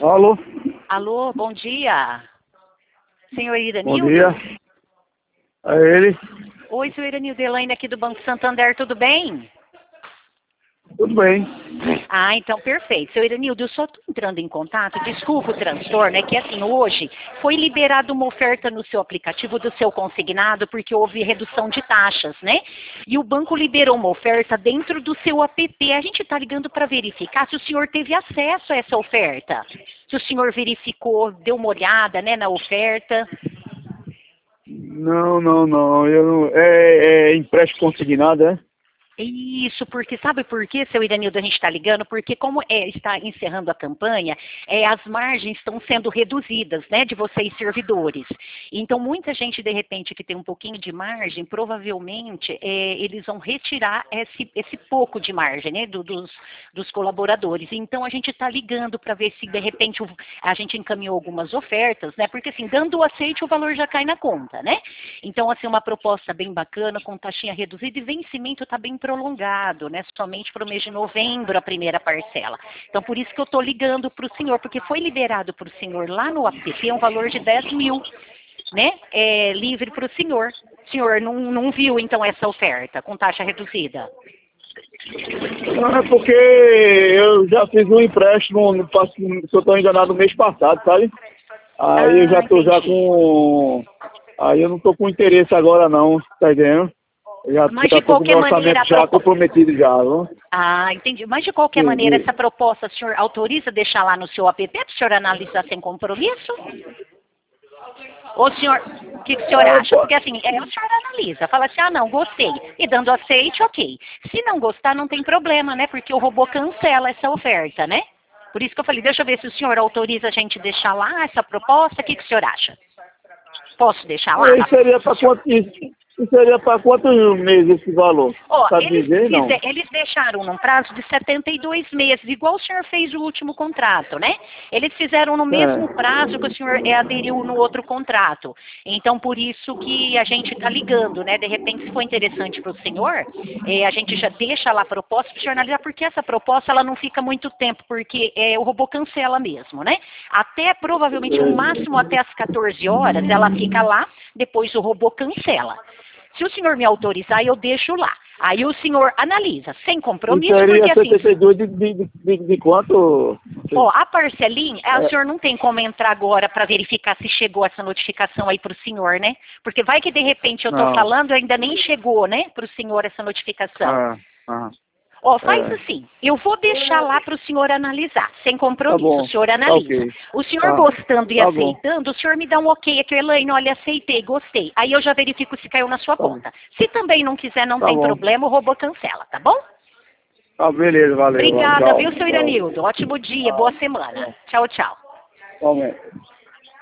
Alô? Alô, bom dia. Senhor Bom Iranildo? dia. É ele? Oi, senhor Iranildo, Elaine aqui do Banco Santander, tudo bem? Tudo bem. Ah, então perfeito. Seu Iranildo, eu só estou entrando em contato, desculpa o transtorno, é que assim, hoje foi liberada uma oferta no seu aplicativo do seu consignado porque houve redução de taxas, né? E o banco liberou uma oferta dentro do seu app. A gente está ligando para verificar se o senhor teve acesso a essa oferta. Se o senhor verificou, deu uma olhada, né, na oferta. Não. É empréstimo consignado, é? Isso, porque sabe por que, seu Iranildo, a gente está ligando? Porque como está encerrando a campanha, as margens estão sendo reduzidas, né, de vocês servidores. Então, muita gente, de repente, que tem um pouquinho de margem, provavelmente eles vão retirar esse pouco de margem, né, dos colaboradores. Então, a gente está ligando para ver se, de repente, a gente encaminhou algumas ofertas, né, porque, assim, dando o aceite, o valor já cai na conta, né? Então, assim, uma proposta bem bacana, com taxinha reduzida e vencimento está bem prolongado, né? Somente para o mês de novembro a primeira parcela. Então, por isso que eu estou ligando para o senhor, porque foi liberado para o senhor lá no app um valor de 10 mil, né? Livre para o senhor. O senhor não viu, então, essa oferta com taxa reduzida? Não, é porque eu já fiz um empréstimo, se eu estou enganado, no mês passado, sabe? Aí eu já estou com... Aí eu não estou com interesse agora não, tá entendendo? Mas de qualquer maneira, já comprometido já, viu? Ah, entendi. Mas de qualquer maneira, essa proposta, o senhor autoriza deixar lá no seu app para o senhor analisar sem compromisso? Ou o senhor, o que o senhor acha? Porque assim, o senhor analisa, fala assim, não, gostei. E dando aceite, ok. Se não gostar, não tem problema, né? Porque o robô cancela essa oferta, né? Por isso que eu falei, deixa eu ver se o senhor autoriza a gente deixar lá essa proposta. O que o senhor acha? Posso deixar lá? Isso seria para quantos meses esse valor? Sabe dizer, não? Eles deixaram num prazo de 72 meses, igual o senhor fez o último contrato, né? Eles fizeram no mesmo prazo que o senhor aderiu no outro contrato. Então, por isso que a gente está ligando, né? De repente, se for interessante para o senhor, a gente já deixa lá a proposta para o senhor analisar, porque essa proposta ela não fica muito tempo, porque o robô cancela mesmo, né? Até provavelmente, no máximo até as 14 horas, ela fica lá, depois o robô cancela. Se o senhor me autorizar, eu deixo lá. Aí o senhor analisa, sem compromisso, seria porque assim... 72 de quanto? A parcelinha, o senhor não tem como entrar agora para verificar se chegou essa notificação aí para o senhor, né? Porque vai que de repente eu estou falando, ainda nem chegou, né, para o senhor essa notificação. Faz assim, eu vou deixar lá para o senhor analisar, sem compromisso, o senhor analisa. O senhor gostando e aceitando, o senhor me dá um ok aqui, Elaine, olha, aceitei, gostei. Aí eu já verifico se caiu na sua conta. Se também não quiser, não tem problema, o robô cancela, tá bom? Beleza, valeu. Obrigada, viu, seu Iranildo? Ótimo dia, boa semana. Tchau, tchau.